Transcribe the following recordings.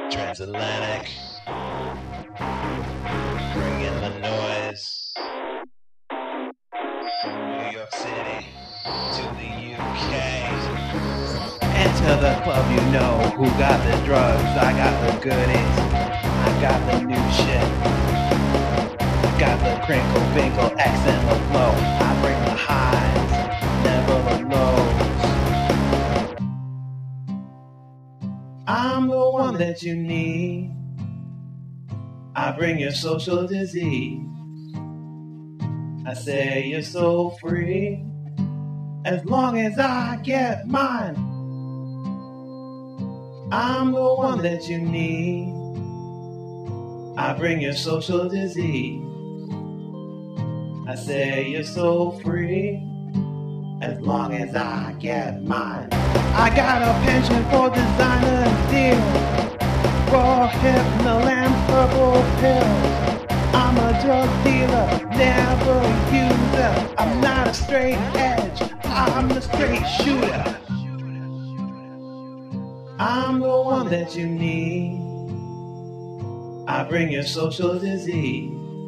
Transatlantic, bringing the noise from New York City to the UK. Enter the club, you know who got the drugs. I got the goodies, I got the new shit. Got the crinkle, binkle, accent, the flow. I bring the highs, never the lows. I'm the one that you need. I bring your social disease. I say you're so free as long as I get mine. I'm the one that you need. I bring your social disease. I say you're so free as long as I get mine. I got a penchant for designer deals, raw hypnol and purple pills. I'm a drug dealer, never a user. I'm not a straight edge, I'm the straight shooter. I'm the one that you need. I bring your social disease.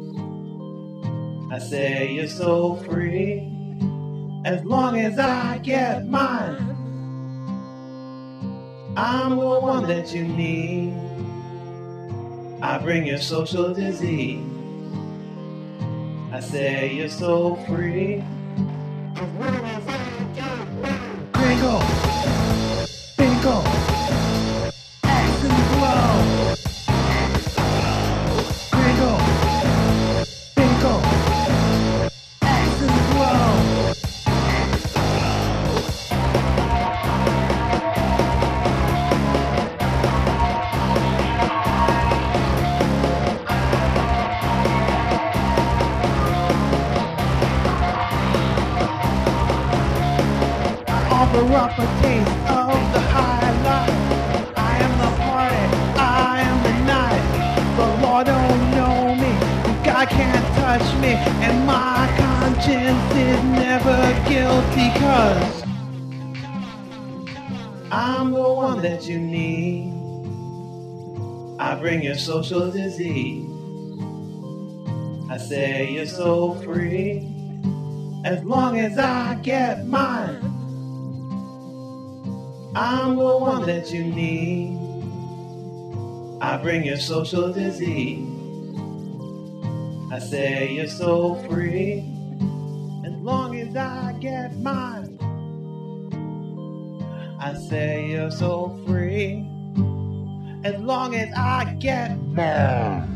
I say you're so free as long as I get mine. I'm the one that you need. I bring your social disease. I say you're so free as long as I get mine. Gringo, bingo, axe and blow. Gringo, bingo, axe and blow. Offer up a taste of the high life. I am the party, I am the night. The law don't know me, God can't touch me, and my conscience is never guilty, 'cause I'm the one that you need. I bring your social disease. I say you're so free as long as I get mine. I'm the one that you need. I bring your social disease. I say you're so free as long as I get mine. I say you're so free as long as I get mine.